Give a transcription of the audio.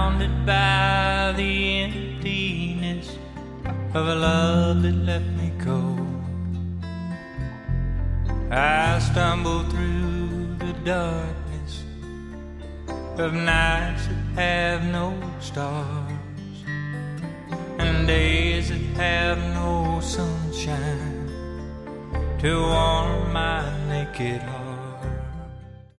surrounded by the emptiness of a love that let me go. I stumble through the darkness of nights that have no stars and days that have no sunshine to warm my naked heart.